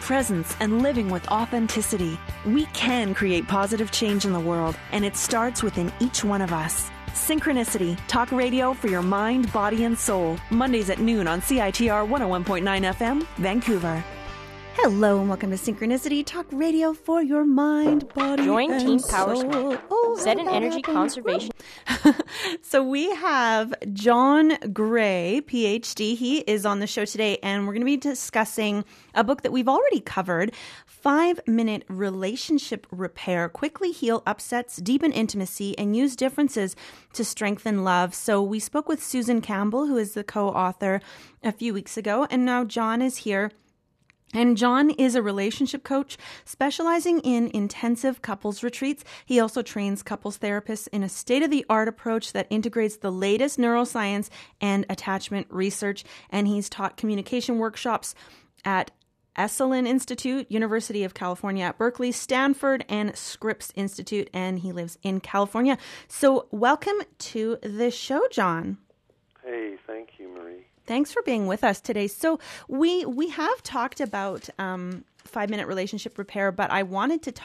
presence and living with authenticity. We can create positive change in the world, and it starts within each one of us. Synchronicity, talk radio for your mind, body, and soul. Mondays at noon on CITR 101.9 FM, Vancouver. Hello and welcome to Synchronicity, talk radio for your mind, body, Join and Team soul. PowerSmart. Set an energy conservation. So we have John Gray, PhD. He is on the show today, and we're going to be discussing a book that we've already covered, 5-Minute Relationship Repair. Quickly heal upsets, deepen intimacy, and use differences to strengthen love. So we spoke with Susan Campbell, who is the co-author, a few weeks ago, and now John is here. And John is a relationship coach specializing in intensive couples retreats. He also trains couples therapists in a state-of-the-art approach that integrates the latest neuroscience and attachment research. And he's taught communication workshops at Esalen Institute, University of California at Berkeley, Stanford, and Scripps Institute. And he lives in California. So welcome to the show, John. Hey, thank you, Marie. Thanks for being with us today. So we have talked about 5-minute relationship repair, but I wanted to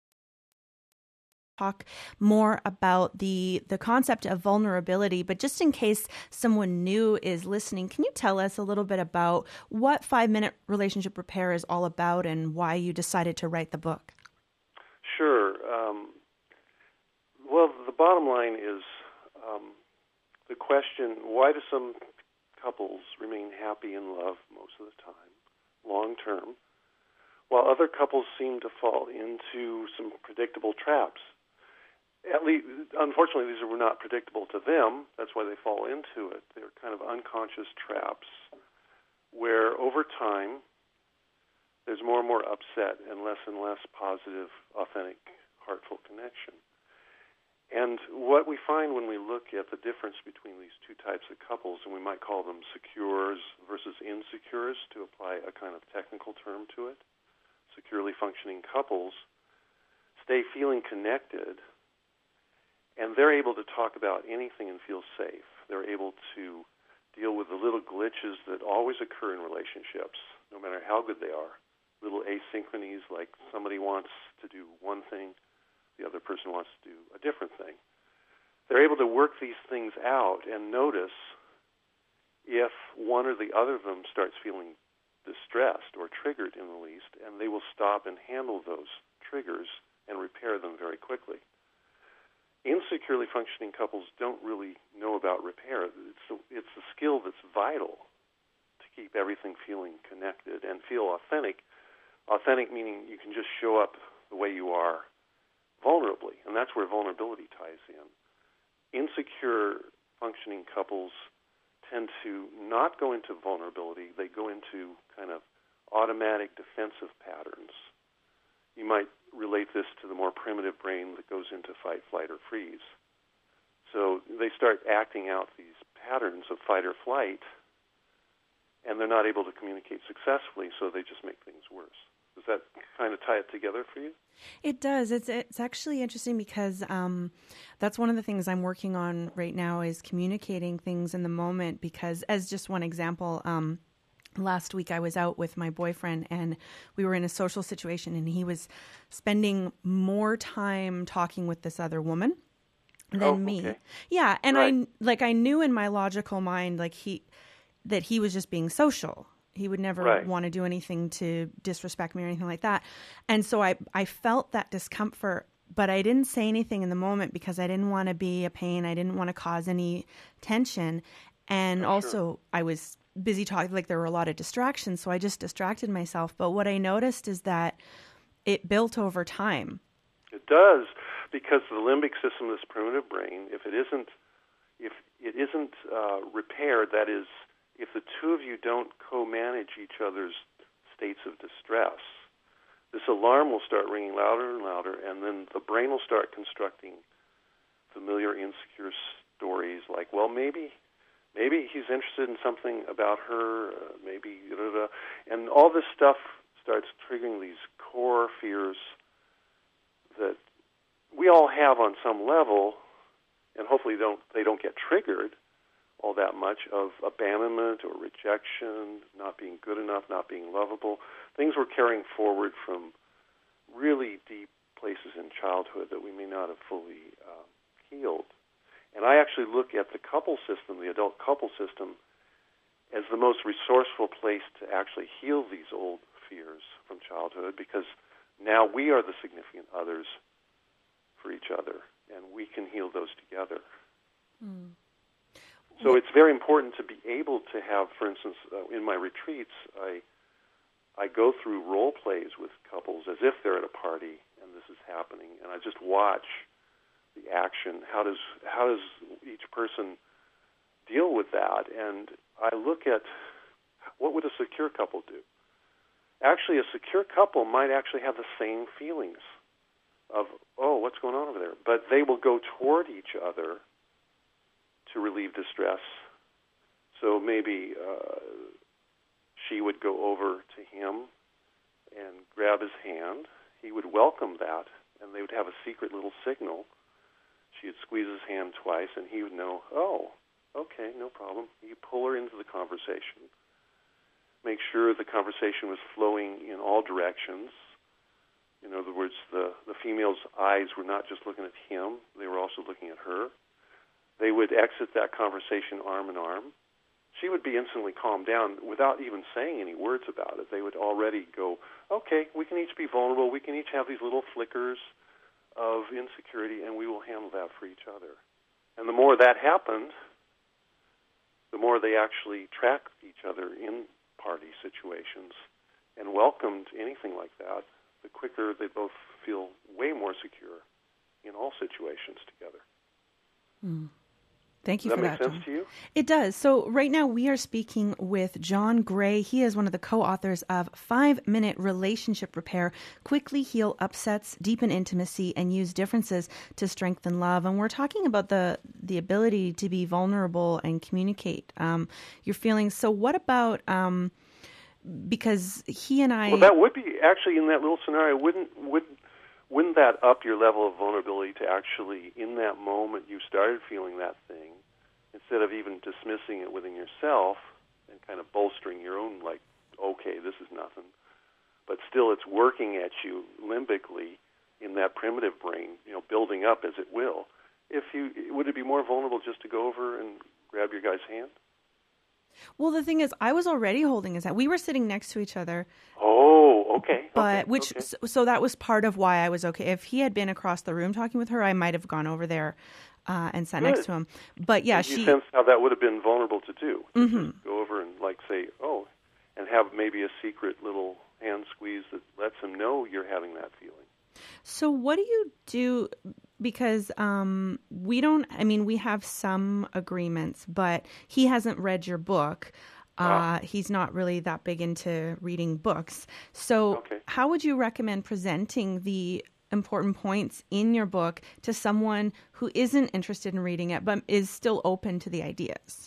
talk more about the concept of vulnerability. But just in case someone new is listening, can you tell us a little bit about what 5-minute relationship repair is all about and why you decided to write the book? Sure. Well, the bottom line is the question, why do some couples remain happy in love most of the time, long term, while other couples seem to fall into some predictable traps? At least, unfortunately, these were not predictable to them. That's why they fall into it. They're kind of unconscious traps where over time there's more and more upset and less positive, authentic, heartful connection. And what we find when we look at the difference between these two types of couples, and we might call them secures versus insecures to apply a kind of technical term to it, securely functioning couples stay feeling connected, and they're able to talk about anything and feel safe. They're able to deal with the little glitches that always occur in relationships, no matter how good they are, little asynchronies like somebody wants to do one thing, the other person wants to do a different thing. They're able to work these things out and notice if one or the other of them starts feeling distressed or triggered in the least, and they will stop and handle those triggers and repair them very quickly. Insecurely functioning couples don't really know about repair. It's a skill that's vital to keep everything feeling connected and feel authentic. Authentic meaning you can just show up the way you are vulnerably, and that's where vulnerability ties in. Insecure functioning couples tend to not go into vulnerability. They go into kind of automatic defensive patterns. You might relate this to the more primitive brain that goes into fight, flight, or freeze. So they start acting out these patterns of fight or flight, and they're not able to communicate successfully, so they just make things worse. Does that kind of tie it together for you? It does. It's actually interesting because that's one of the things I'm working on right now is communicating things in the moment, because as just one example, last week I was out with my boyfriend and we were in a social situation and he was spending more time talking with this other woman than me. Okay. Yeah. And right. I knew in my logical mind, that he was just being social. He would never want to do anything to disrespect me or anything like that. And so I felt that discomfort, but I didn't say anything in the moment because I didn't want to be a pain. I didn't want to cause any tension. And also I was busy talking, like there were a lot of distractions. So I just distracted myself. But what I noticed is that it built over time. It does, because the limbic system, this primitive brain, if it isn't repaired, that is, if the two of you don't co-manage each other's states of distress, this alarm will start ringing louder and louder, and then the brain will start constructing familiar insecure stories like, well, maybe he's interested in something about her, maybe, and all this stuff starts triggering these core fears that we all have on some level, and hopefully they don't get triggered, all that much, of abandonment or rejection, not being good enough, not being lovable. Things we're carrying forward from really deep places in childhood that we may not have fully healed. And I actually look at the couple system, the adult couple system, as the most resourceful place to actually heal these old fears from childhood, because now we are the significant others for each other, and we can heal those together. Mm. So it's very important to be able to have, for instance, in my retreats, I go through role plays with couples as if they're at a party and this is happening, and I just watch the action. How does each person deal with that? And I look at what would a secure couple do. Actually, a secure couple might actually have the same feelings of, oh, what's going on over there? But they will go toward each other to relieve distress. So maybe she would go over to him and grab his hand. He would welcome that, and they would have a secret little signal. She would squeeze his hand twice, and he would know, oh, okay, no problem. You pull her into the conversation. Make sure the conversation was flowing in all directions. In other words, the female's eyes were not just looking at him, they were also looking at her. They would exit that conversation arm in arm. She would be instantly calmed down without even saying any words about it. They would already go, okay, we can each be vulnerable, we can each have these little flickers of insecurity, and we will handle that for each other. And the more that happened, the more they actually tracked each other in party situations and welcomed anything like that, the quicker they both feel way more secure in all situations together. Mm. Thank you for that. Does that make sense to you? It does. So right now we are speaking with John Gray. He is one of the co-authors of 5-Minute Relationship Repair, Quickly Heal Upsets, Deepen Intimacy, and Use Differences to Strengthen Love. And we're talking about the ability to be vulnerable and communicate your feelings. So what about, because he and I... Well, that would be, actually in that little scenario, wouldn't that up your level of vulnerability to actually, in that moment you started feeling that thing, instead of even dismissing it within yourself and kind of bolstering your own, like, okay, this is nothing, but still it's working at you limbically in that primitive brain, building up as it will. Would it be more vulnerable just to go over and grab your guy's hand? Well, the thing is, I was already holding his hand. We were sitting next to each other. Oh, okay. But so that was part of why I was okay. If he had been across the room talking with her, I might have gone over there and sat next to him. But yeah, you sense how that would have been vulnerable to do. Mm-hmm. Just go over and say, oh, and have maybe a secret little hand squeeze that lets him know you're having that feeling. So what do you do? Because we have some agreements, but he hasn't read your book. He's not really that big into reading books. So How would you recommend presenting the important points in your book to someone who isn't interested in reading it, but is still open to the ideas?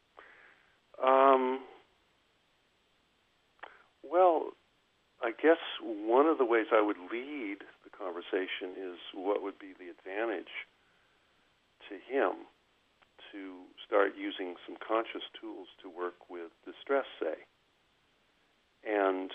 Well, I guess one of the ways I would lead the conversation is what would be the advantage to him to start using some conscious tools to work with distress, say. And,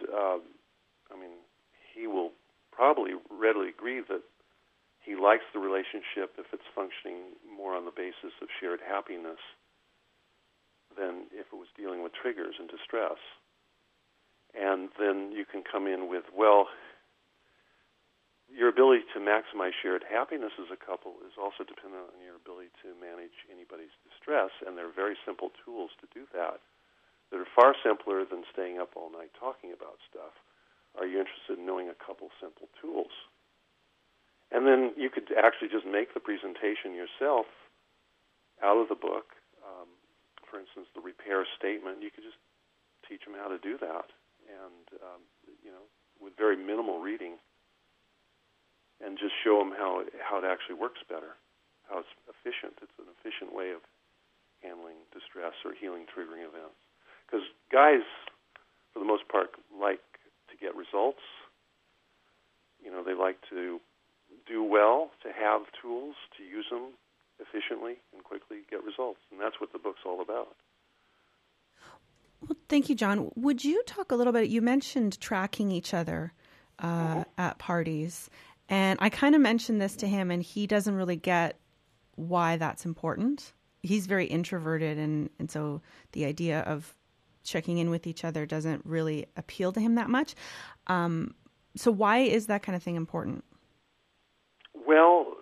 he will probably readily agree that he likes the relationship if it's functioning more on the basis of shared happiness than if it was dealing with triggers and distress. And then you can come in with, well, your ability to maximize shared happiness as a couple is also dependent on your ability to manage anybody's distress, and there are very simple tools to do that are far simpler than staying up all night talking about stuff. Are you interested in knowing a couple simple tools? And then you could actually just make the presentation yourself out of the book. For instance, the repair statement, you could just teach them how to do that, and with very minimal reading, and just show them how it actually works better, how it's efficient. It's an efficient way of handling distress or healing triggering events. Because guys, for the most part, like to get results. They like to do well, to have tools, to use them efficiently and quickly get results. And that's what the book's all about. Well, thank you, John. Would you talk a little bit, you mentioned tracking each other at parties, and I kind of mentioned this to him, and he doesn't really get why that's important. He's very introverted, and so the idea of checking in with each other doesn't really appeal to him that much. So why is that kind of thing important? Well,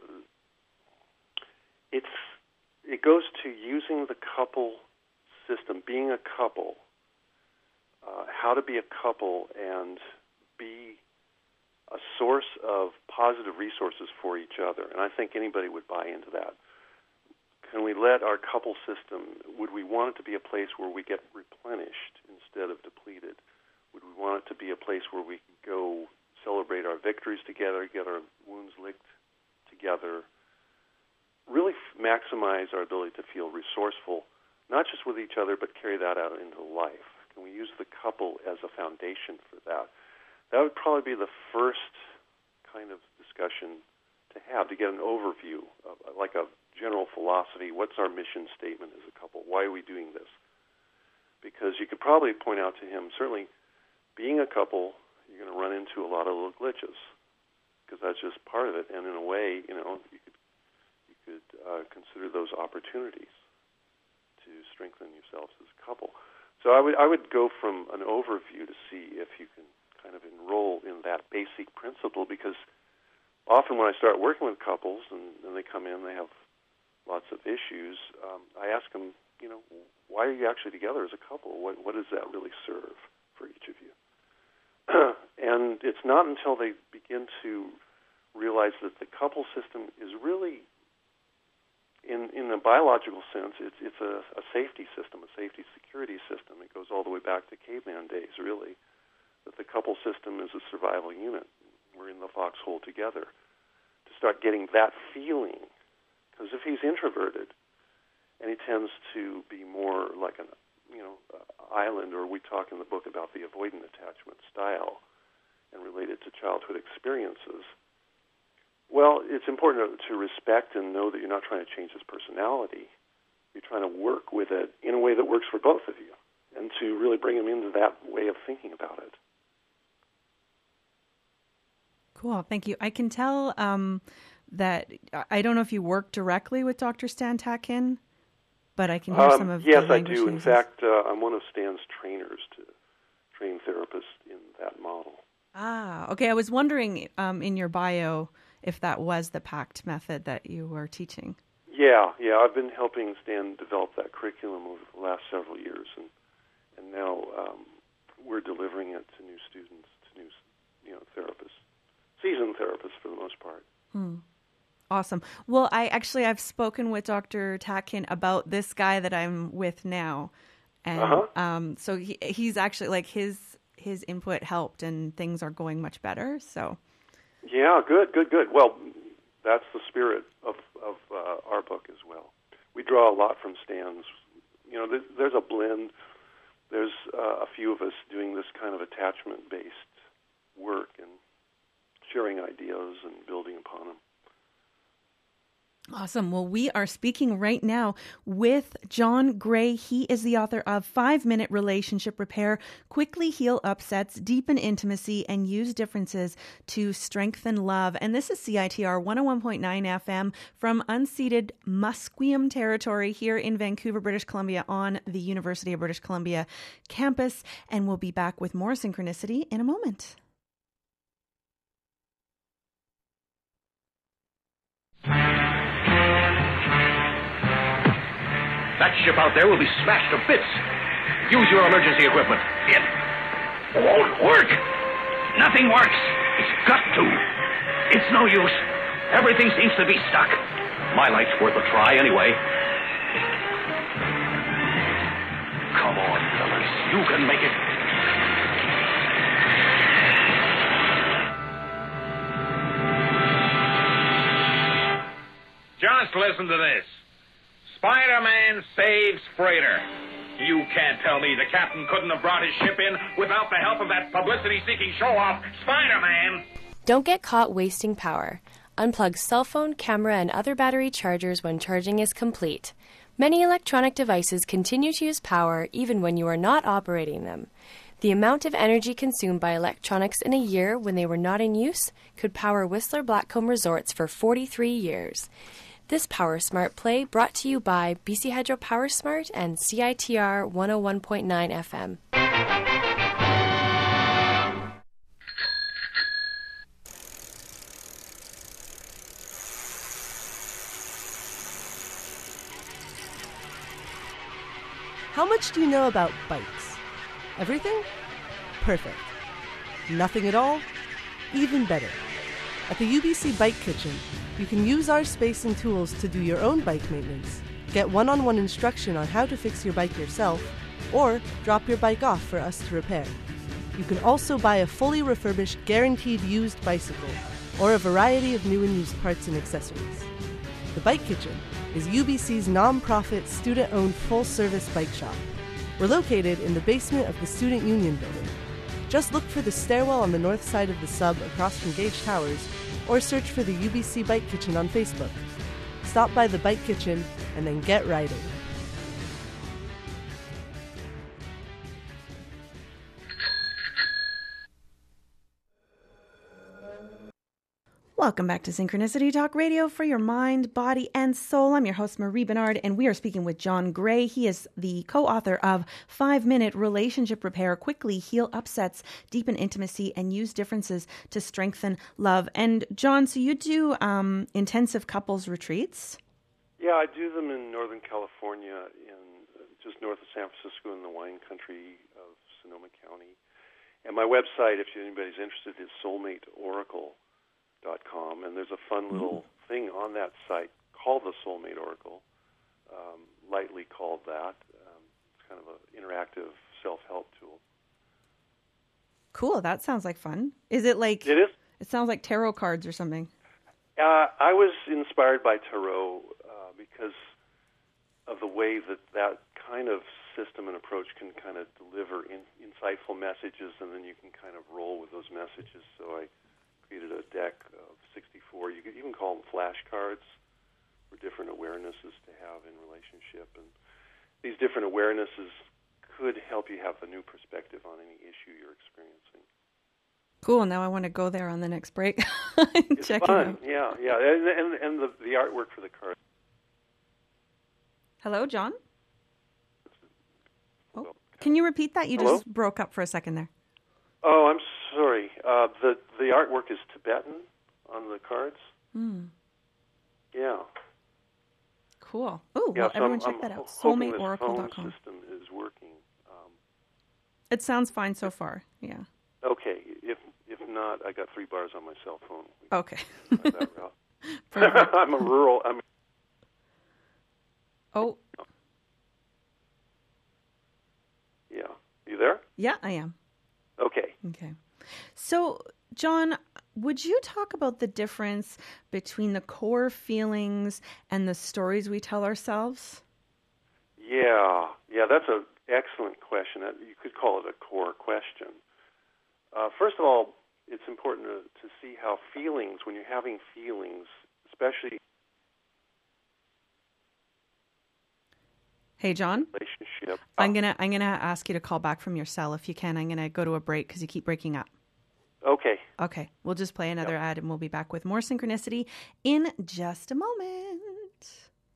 it goes to using the couple system, being a couple, how to be a couple and be a source of positive resources for each other. And I think anybody would buy into that. Can we let our couple system, would we want it to be a place where we get replenished instead of depleted? Would we want it to be a place where we can go celebrate our victories together, get our wounds licked together, really maximize our ability to feel resourceful, not just with each other, but carry that out into life? Can we use the couple as a foundation for that? That would probably be the first kind of discussion to have, to get an overview, of, like a general philosophy. What's our mission statement as a couple? Why are we doing this? Because you could probably point out to him, certainly being a couple, you're going to run into a lot of little glitches, because that's just part of it. And in a way, you could consider those opportunities to strengthen yourselves as a couple. So I would go from an overview to see if you can kind of enroll in that basic principle, because often when I start working with couples and they come in, they have lots of issues, I ask them, why are you actually together as a couple? What does that really serve for each of you? And it's not until they begin to realize that the couple system is really, in a biological sense, it's a safety system, a safety security system. It goes all the way back to caveman days, really, that the couple system is a survival unit. We're in the foxhole together. To start getting that feeling, because if he's introverted and he tends to be more like an island, or we talk in the book about the avoidant attachment style and relate it to childhood experiences, well, it's important to respect and know that you're not trying to change his personality. You're trying to work with it in a way that works for both of you, and to really bring him into that way of thinking about it. Cool, thank you. I can tell that, I don't know if you work directly with Dr. Stan Tatkin, but I can hear some of yes, the language I do. he In uses. fact, I'm one of Stan's trainers to train therapists in that model. Ah, okay. I was wondering in your bio if that was the PACT method that you were teaching. Yeah. I've been helping Stan develop that curriculum over the last several years, and now we're delivering it to new students, to new therapists, seasoned therapists for the most part. Awesome. Well, I've spoken with Dr. Tatkin about this guy that I'm with now, and so he's actually, like, his input helped, and things are going much better. So. Yeah, good. Well, that's the spirit of our book as well. We draw a lot from Stan's. There's a blend. There's a few of us doing this kind of attachment-based work and sharing ideas and building upon them. Awesome. Well, we are speaking right now with John Gray. He is the author of 5-Minute Relationship Repair, Quickly Heal Upsets, Deepen Intimacy, and Use Differences to Strengthen Love. And this is CITR 101.9 FM from unceded Musqueam territory here in Vancouver, British Columbia, on the University of British Columbia campus. And we'll be back with more Synchronicity in a moment. That ship out there will be smashed to bits. Use your emergency equipment. It won't work. Nothing works. It's got to. It's no use. Everything seems to be stuck. My light's worth a try anyway. Come on, fellas. You can make it. Just listen to this. Spider-Man saves freighter. You can't tell me the captain couldn't have brought his ship in without the help of that publicity-seeking show-off, Spider-Man. Don't get caught wasting power. Unplug cell phone, camera, and other battery chargers when charging is complete. Many electronic devices continue to use power even when you are not operating them. The amount of energy consumed by electronics in a year when they were not in use could power Whistler Blackcomb Resorts for 43 years. This Power Smart play brought to you by BC Hydro Power Smart and CITR 101.9 FM. How much do you know about bikes? Everything? Perfect. Nothing at all? Even better. At the UBC Bike Kitchen, you can use our space and tools to do your own bike maintenance, get one-on-one instruction on how to fix your bike yourself, or drop your bike off for us to repair. You can also buy a fully refurbished, guaranteed used bicycle, or a variety of new and used parts and accessories. The Bike Kitchen is UBC's non-profit, student-owned, full-service bike shop. We're located in the basement of the Student Union building. Just look for the stairwell on the north side of the sub across from Gage Towers, or search for the UBC Bike Kitchen on Facebook. Stop by the Bike Kitchen and then get riding. Welcome back to Synchronicity Talk Radio for your mind, body, and soul. I'm your host, Marie Bernard, and we are speaking with John Gray. He is the co-author of 5-Minute Relationship Repair, Quickly Heal Upsets, Deepen Intimacy, and Use Differences to Strengthen Love. And John, so you do intensive couples retreats? Yeah, I do them in Northern California, just north of San Francisco in the wine country of Sonoma County. And my website, if anybody's interested, is soulmateoracle.com, and there's a fun little thing on that site called the Soulmate Oracle, lightly called that. It's kind of an interactive self-help tool. Cool, that sounds like fun. Is it like... It is. It sounds like tarot cards or something. I was inspired by tarot because of the way that kind of system and approach can kind of deliver insightful messages, and then you can kind of roll with those messages. So I created a deck of 64. You could even call them flashcards for different awarenesses to have in relationship. And these different awarenesses could help you have a new perspective on any issue you're experiencing. Cool. Now I want to go there on the next break. It's check fun. it out. Yeah. And the artwork for the cards. Hello, John? Oh, can you repeat that? You Hello? Just broke up for a second there. Oh, I'm sorry. The artwork is Tibetan on the cards. Yeah. Cool. Oh, Yeah, well, so everyone I'm check that out. hoping this SoulmateOracle.com. phone system is working. It sounds fine so far. Yeah. Okay. If not, I got 3 bars on my cell phone. Okay. Try that route. Perfect. I'm a rural. Oh, Yeah. You there? yeah, I am. Okay. Okay. So, John, would you talk about the difference between the core feelings and the stories we tell ourselves? Yeah. That's an excellent question. You could call it a core question. First of all, it's important to see how feelings, when you're having feelings, especially Hey, John, relationship. I'm gonna ask you to call back from your cell if you can. I'm gonna go to a break because you keep breaking up. Okay. Okay, we'll just play another ad and we'll be back with more Synchronicity in just a moment.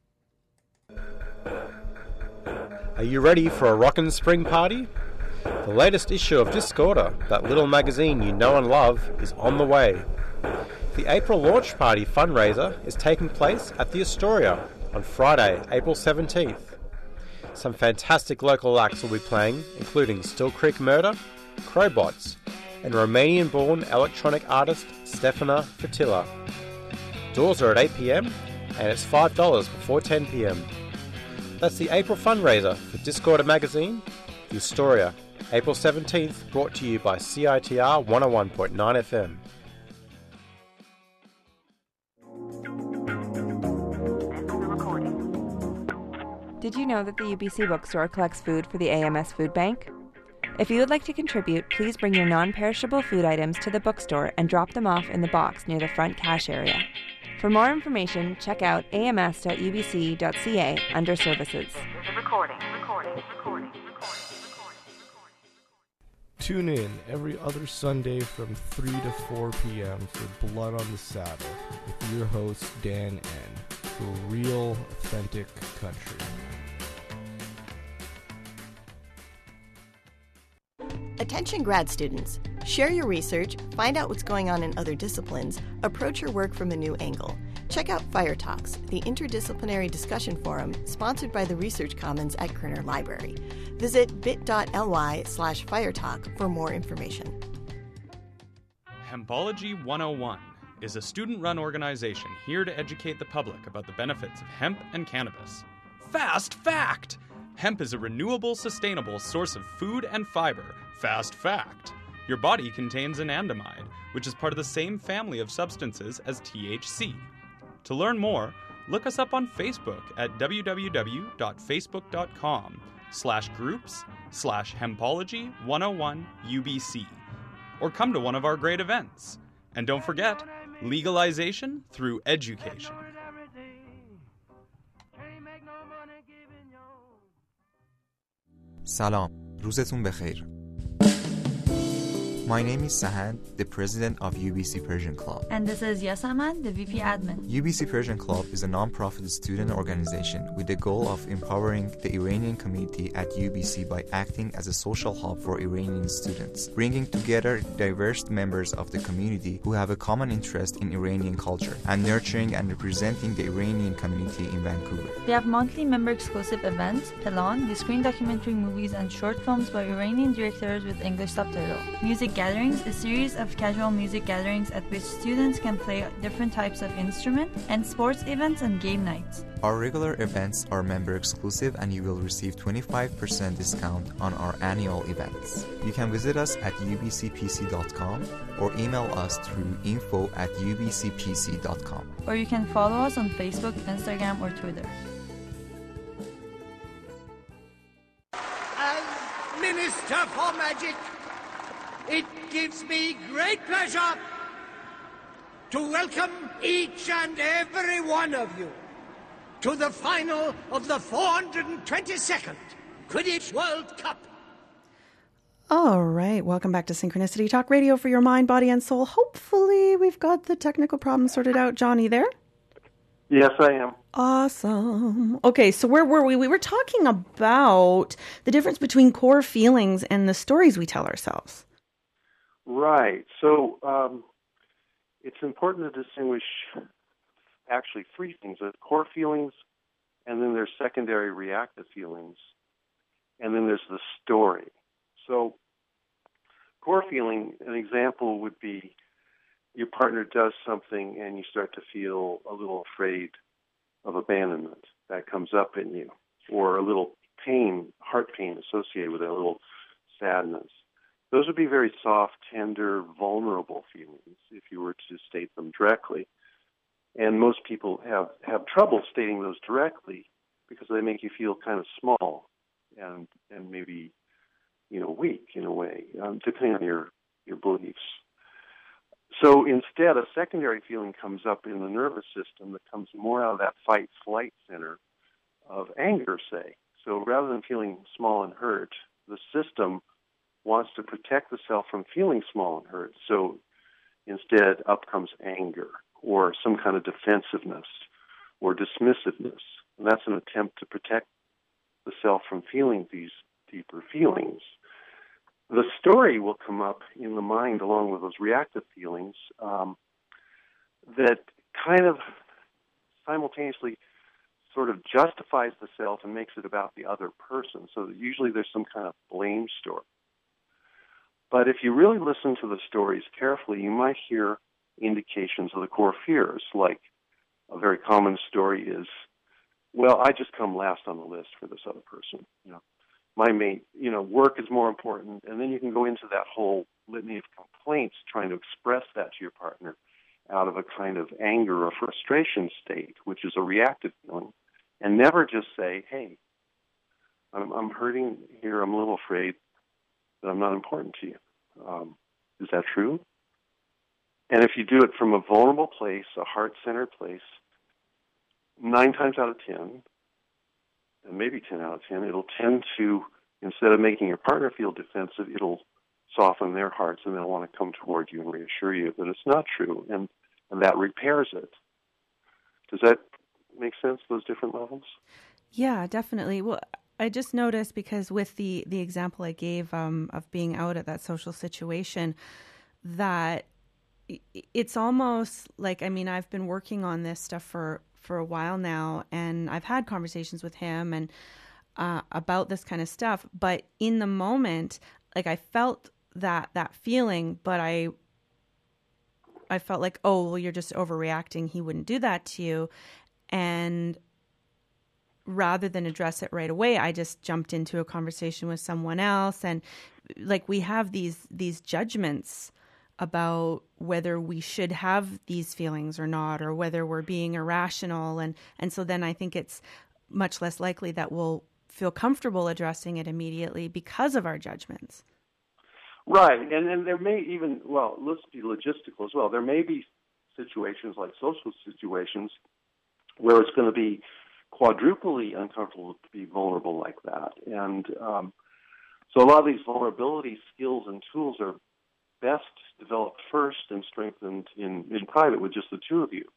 Are you ready for a rockin' spring party? The latest issue of Discorder, that little magazine you know and love, is on the way. The April launch party fundraiser is taking place at the Astoria on Friday, April 17th. Some fantastic local acts will be playing, including Still Creek Murder, Crowbots, and Romanian-born electronic artist Stefana Fatila. Doors are at 8 p.m. and it's $5 before 10 p.m. That's the April fundraiser for Discorder Magazine, The Astoria, April 17th, brought to you by CITR 101.9 FM. Did you know that the UBC Bookstore collects food for the AMS Food Bank? If you would like to contribute, please bring your non-perishable food items to the bookstore and drop them off in the box near the front cash area. For more information, check out ams.ubc.ca under Services. Recording. Tune in every other Sunday from 3 to 4 p.m. for Blood on the Saddle with your host, Dan N. For real, authentic country. Attention grad students. Share your research, find out what's going on in other disciplines, approach your work from a new angle. Check out Fire Talks, the interdisciplinary discussion forum sponsored by the Research Commons at Kerner Library. Visit bit.ly/firetalk for more information. Hempology 101 is a student-run organization here to educate the public about the benefits of hemp and cannabis. Fast fact! Hemp is a renewable, sustainable source of food and fiber. Fast fact! Your body contains anandamide, which is part of the same family of substances as THC. To learn more, look us up on Facebook at www.facebook.com/groups/hempology101UBC, or come to one of our great events. And don't forget, legalization through education. سلام، روزتون بخیر. My name is Sahand, the president of UBC Persian Club. And this is Yasaman, the VP admin. UBC Persian Club is a non-profit student organization with the goal of empowering the Iranian community at UBC by acting as a social hub for Iranian students, bringing together diverse members of the community who have a common interest in Iranian culture, and nurturing and representing the Iranian community in Vancouver. We have monthly member-exclusive events, Pelan, the screen documentary movies and short films by Iranian directors with English subtitle. Music gatherings, a series of casual music gatherings at which students can play different types of instrument, and sports events and game nights. Our regular events are member exclusive and you will receive 25% discount on our annual events. You can visit us at ubcpc.com or email us through info@ubcpc.com. Or you can follow us on Facebook, Instagram, or Twitter. As Minister for Magic, it gives me great pleasure to welcome each and every one of you to the final of the 422nd Quidditch World Cup. All right, welcome back to Synchronicity Talk Radio for your mind, body, and soul. Hopefully we've got the technical problem sorted out. Johnny, there? Yes, I am. Awesome. Okay, so where were we? We were talking about the difference between core feelings and the stories we tell ourselves. Right. So it's important to distinguish actually three things: there's core feelings, and then there's secondary reactive feelings, and then there's the story. So core feeling, an example would be your partner does something and you start to feel a little afraid of abandonment. That comes up in you. Or a little pain, heart pain associated with it, a little sadness. Those would be very soft, tender, vulnerable feelings if you were to state them directly. And most people have trouble stating those directly because they make you feel kind of small and maybe, weak in a way, depending on your beliefs. So instead, a secondary feeling comes up in the nervous system that comes more out of that fight-flight center of anger, say. So rather than feeling small and hurt, the system wants to protect the self from feeling small and hurt. So instead, up comes anger or some kind of defensiveness or dismissiveness. And that's an attempt to protect the self from feeling these deeper feelings. The story will come up in the mind along with those reactive feelings that kind of simultaneously sort of justifies the self and makes it about the other person. So that usually there's some kind of blame story. But if you really listen to the stories carefully, you might hear indications of the core fears. Like a very common story is, well, I just come last on the list for this other person. My mate, work is more important. And then you can go into that whole litany of complaints trying to express that to your partner out of a kind of anger or frustration state, which is a reactive feeling, and never just say, hey, I'm hurting here. I'm a little afraid that I'm not important to you. Is that true? And if you do it from a vulnerable place, a heart-centered place, 9 times out of 10, and maybe 10 out of 10, it'll tend to, instead of making your partner feel defensive, it'll soften their hearts, and they'll want to come toward you and reassure you that it's not true, and that repairs it. Does that make sense, those different levels? Yeah, definitely. Well, I just noticed, because with the example I gave of being out at that social situation, that it's almost like, I mean, I've been working on this stuff for a while now, and I've had conversations with him and about this kind of stuff. But in the moment, like, I felt that feeling, but I felt like, oh, well, you're just overreacting. He wouldn't do that to you. And rather than address it right away, I just jumped into a conversation with someone else. And like, we have these judgments about whether we should have these feelings or not, or whether we're being irrational. And so then I think it's much less likely that we'll feel comfortable addressing it immediately because of our judgments. Right. And there may even, well, let's be logistical as well. There may be situations like social situations where it's going to be quadruply uncomfortable to be vulnerable like that. And so a lot of these vulnerability skills and tools are best developed first and strengthened in private with just the two of you.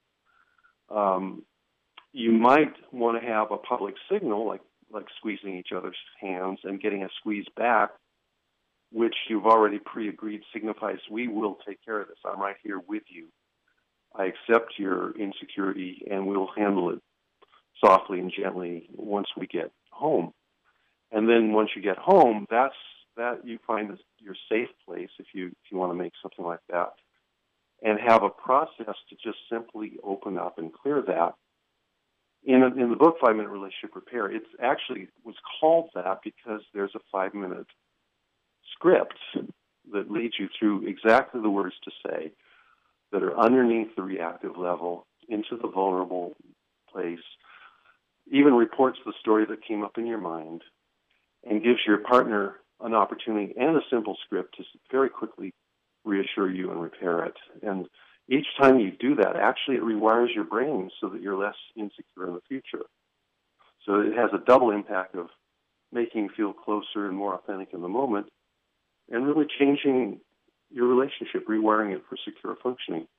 You might want to have a public signal, like squeezing each other's hands and getting a squeeze back, which you've already pre-agreed signifies, we will take care of this. I'm right here with you. I accept your insecurity, and we'll handle it softly and gently once we get home. And then once you get home, that you find your safe place if you want to make something like that, and have a process to just simply open up and clear that. In the book, 5-Minute Relationship Repair, it actually was called that because there's a 5-minute script that leads you through exactly the words to say that are underneath the reactive level into the vulnerable place, even reports the story that came up in your mind, and gives your partner an opportunity and a simple script to very quickly reassure you and repair it. And each time you do that, actually it rewires your brain so that you're less insecure in the future. So it has a double impact of making you feel closer and more authentic in the moment, and really changing your relationship, rewiring it for secure functioning.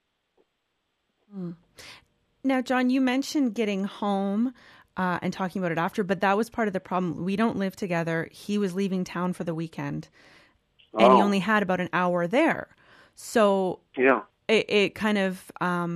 Now, John, you mentioned getting home and talking about it after, but that was part of the problem. We don't live together. He was leaving town for the weekend, and he only had about an hour there. So yeah, it kind of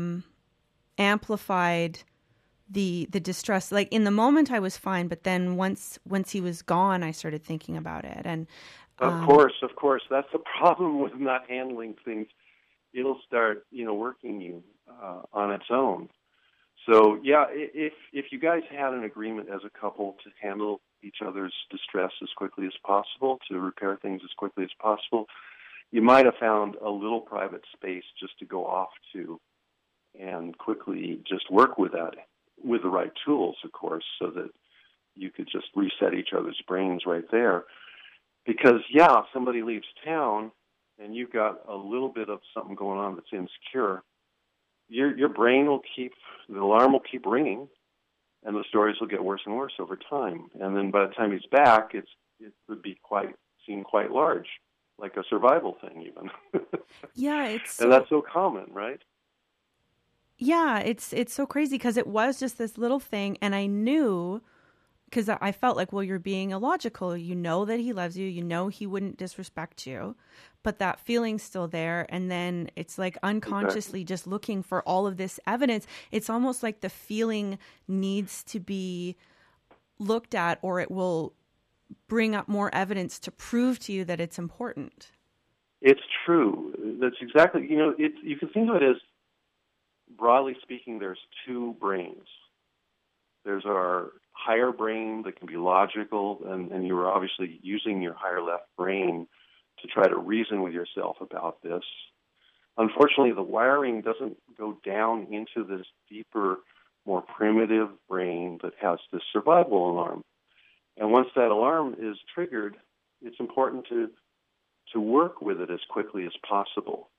amplified the distress. Like, in the moment I was fine, but then once he was gone, I started thinking about it. And Of course. That's the problem with not handling things. It'll start, working you on its own. So, yeah, if you guys had an agreement as a couple to handle each other's distress as quickly as possible, to repair things as quickly as possible, you might have found a little private space just to go off to and quickly just work with that, with the right tools, of course, so that you could just reset each other's brains right there. Because, yeah, if somebody leaves town and you've got a little bit of something going on that's insecure, your brain will the alarm will keep ringing, and the stories will get worse and worse over time. And then by the time he's back, it would be seem quite large, like a survival thing even. Yeah, and that's so common, right? Yeah, it's so crazy because it was just this little thing, and I knew, because I felt like, well, you're being illogical. You know that he loves you. You know he wouldn't disrespect you. But that feeling's still there. And then it's like unconsciously just looking for all of this evidence. It's almost like the feeling needs to be looked at, or it will bring up more evidence to prove to you that it's important. It's true. That's exactly, you can think of it as, broadly speaking, there's two brains. There's our higher brain that can be logical, and you're obviously using your higher left brain to try to reason with yourself about this. Unfortunately, the wiring doesn't go down into this deeper, more primitive brain that has this survival alarm. And once that alarm is triggered, it's important to work with it as quickly as possible.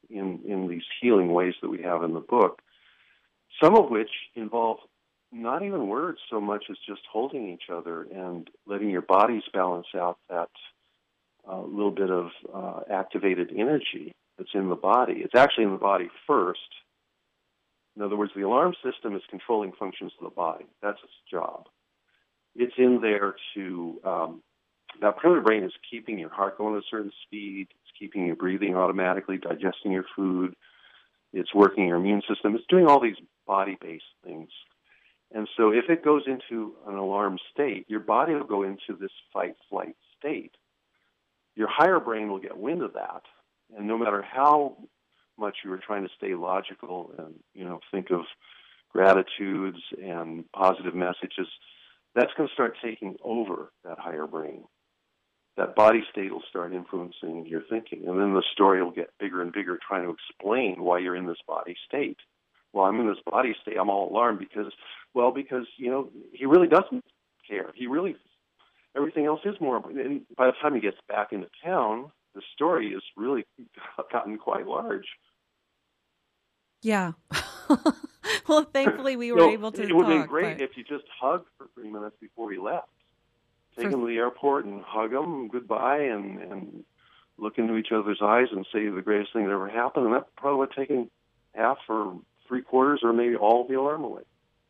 in these healing ways that we have in the book, some of which involve not even words so much as just holding each other and letting your bodies balance out that little bit of activated energy that's in the body. It's actually in the body first. In other words, the alarm system is controlling functions of the body. That's its job. It's in there to, that primitive brain is keeping your heart going at a certain speed. It's keeping you breathing automatically, digesting your food. It's working your immune system. It's doing all these body-based things. And so if it goes into an alarm state, your body will go into this fight-flight state. Your higher brain will get wind of that. And no matter how much you were trying to stay logical and, think of gratitudes and positive messages, that's going to start taking over that higher brain. That body state will start influencing your thinking. And then the story will get bigger and bigger, trying to explain why you're in this body state. Well, I'm in this body state. I'm all alarmed because he really doesn't care. Everything else is more. And by the time he gets back into town, the story has really gotten quite large. Yeah. Well, thankfully we were able to It would talk, have been great if you just hugged for 3 minutes before he left. Take him to the airport and hug him goodbye and look into each other's eyes and say the greatest thing that ever happened. And that probably would have taken half or 3/4 or maybe all of the alarm away.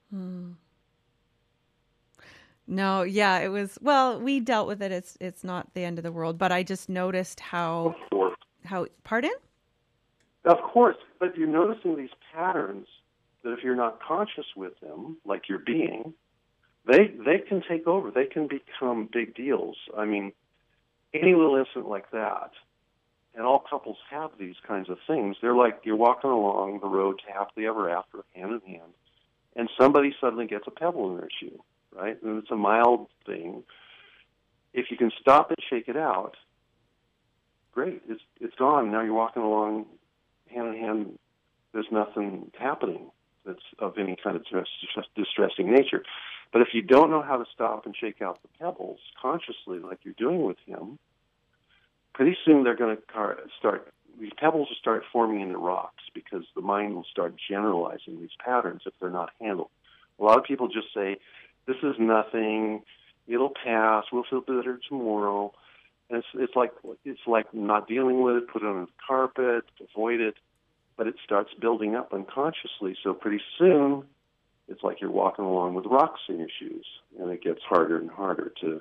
No, yeah, it was, well, we dealt with it. It's not the end of the world, but I just noticed how, pardon? Of course, but you're noticing these patterns that if you're not conscious with them, like you're being, they can take over. They can become big deals. I mean, any little incident like that, and all couples have these kinds of things. They're like you're walking along the road to happily ever after, hand in hand, and somebody suddenly gets a pebble in their shoe, right? And it's a mild thing. If you can stop it, shake it out, great. It's gone. Now you're walking along hand in hand. There's nothing happening that's of any kind of distressing nature. But if you don't know how to stop and shake out the pebbles consciously, like you're doing with him, pretty soon they're going to start, these pebbles will start forming into rocks because the mind will start generalizing these patterns if they're not handled. A lot of people just say, this is nothing, it'll pass, we'll feel better tomorrow. And it's like not dealing with it, put it on the carpet, avoid it, but it starts building up unconsciously. So pretty soon, it's like you're walking along with rocks in your shoes, and it gets harder and harder to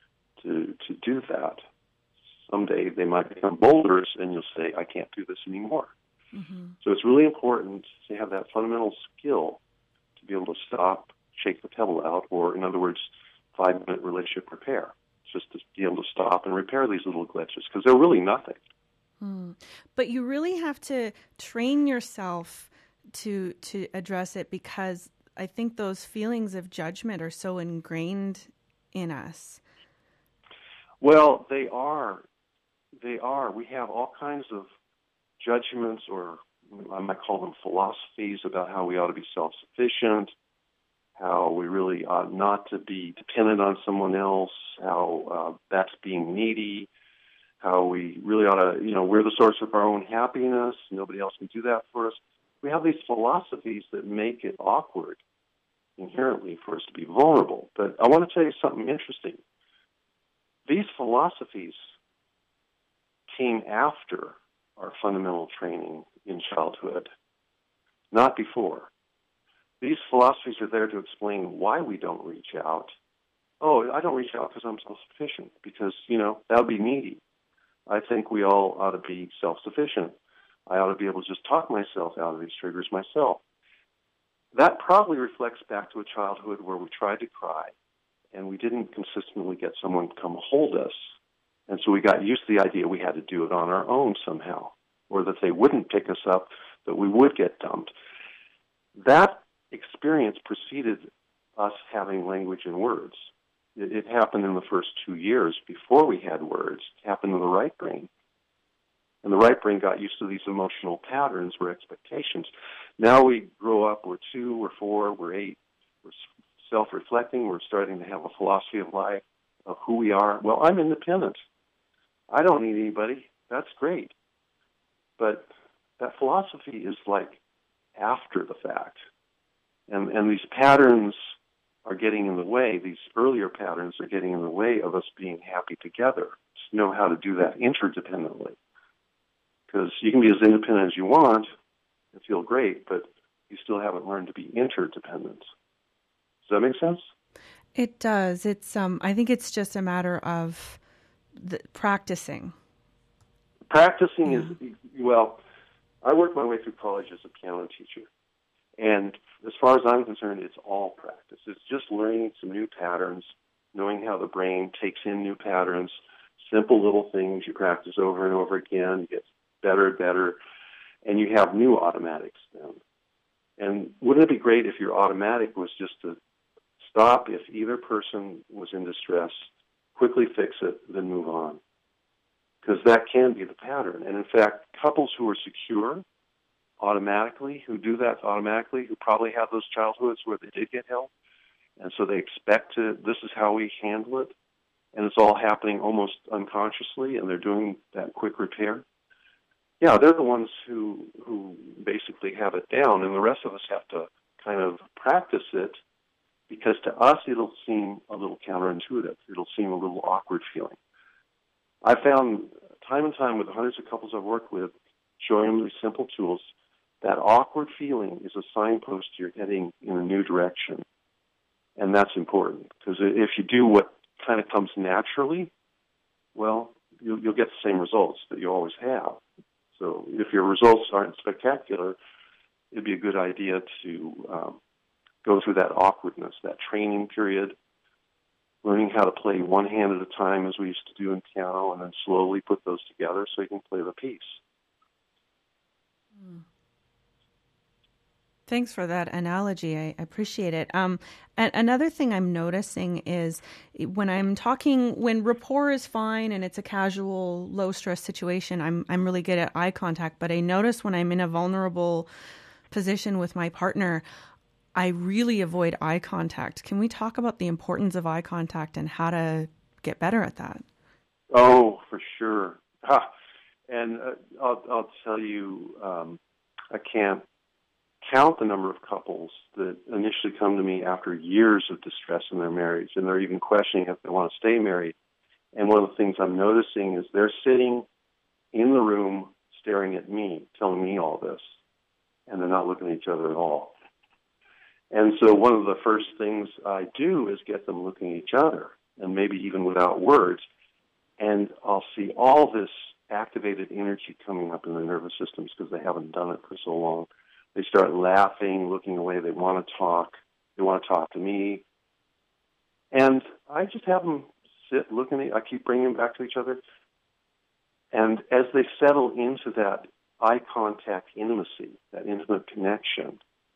do that. Someday they might become boulders, and you'll say, I can't do this anymore. Mm-hmm. So it's really important to have that fundamental skill to be able to stop, shake the pebble out, or in other words, 5-minute relationship repair. Just to be able to stop and repair these little glitches, because they're really nothing. But you really have to train yourself to address it, because I think those feelings of judgment are so ingrained in us. Well, they are. We have all kinds of judgments, or I might call them philosophies, about how we ought to be self-sufficient, how we really ought not to be dependent on someone else, how that's being needy, how we really ought to, we're the source of our own happiness, nobody else can do that for us. We have these philosophies that make it awkward inherently for us to be vulnerable. But I want to tell you something interesting. These philosophies came after our fundamental training in childhood, not before. These philosophies are there to explain why we don't reach out. Oh, I don't reach out because I'm self-sufficient, because, that would be needy. I think we all ought to be self-sufficient. I ought to be able to just talk myself out of these triggers myself. That probably reflects back to a childhood where we tried to cry, and we didn't consistently get someone to come hold us. And so we got used to the idea we had to do it on our own somehow, or that they wouldn't pick us up, that we would get dumped. That experience preceded us having language and words. It happened in the first 2 years before we had words. It happened in the right brain. And the right brain got used to these emotional patterns or expectations. Now we grow up, we're 2, we're 4, we're 8, we're self-reflecting, we're starting to have a philosophy of life, of who we are. Well, I'm independent. I don't need anybody. That's great. But that philosophy is like after the fact. And these patterns are getting in the way, these earlier patterns are getting in the way of us being happy together. Just know how to do that interdependently. Because you can be as independent as you want and feel great, but you still haven't learned to be interdependent. Does that make sense? It does. It's I think it's just a matter of practicing. Practicing is, well, I worked my way through college as a piano teacher. And as far as I'm concerned, it's all practice. It's just learning some new patterns, knowing how the brain takes in new patterns, simple little things you practice over and over again. You get better and better, and you have new automatics then. And wouldn't it be great if your automatic was just to stop if either person was in distress, quickly fix it, then move on? Because that can be the pattern. And in fact, couples who are secure automatically, who do that automatically, who probably have those childhoods where they did get help, and so they expect to, this is how we handle it, and it's all happening almost unconsciously, and they're doing that quick repair. Yeah, they're the ones who basically have it down, and the rest of us have to kind of practice it, because to us it'll seem a little counterintuitive. It'll seem a little awkward feeling. I found time and time with the hundreds of couples I've worked with, showing them these simple tools, that awkward feeling is a signpost you're heading in a new direction. And that's important, because if you do what kind of comes naturally, well, you'll get the same results that you always have. So if your results aren't spectacular, it'd be a good idea to go through that awkwardness, that training period, learning how to play one hand at a time as we used to do in piano, and then slowly put those together so you can play the piece. Thanks for that analogy. I appreciate it. And another thing I'm noticing is when rapport is fine and it's a casual, low-stress situation, I'm really good at eye contact. But I notice when I'm in a vulnerable position with my partner, I really avoid eye contact. Can we talk about the importance of eye contact and how to get better at that? Oh, for sure. And I'll tell you, I can't count the number of couples that initially come to me after years of distress in their marriage, and they're even questioning if they want to stay married. And one of the things I'm noticing is they're sitting in the room staring at me, telling me all this, and they're not looking at each other at all. And so one of the first things I do is get them looking at each other, and maybe even without words, and I'll see all this activated energy coming up in their nervous systems because they haven't done it for so long. They start laughing, looking away. They want to talk. They want to talk to me. And I just have them sit, looking. I keep bringing them back to each other. And as they settle into that eye contact intimacy, that intimate connection,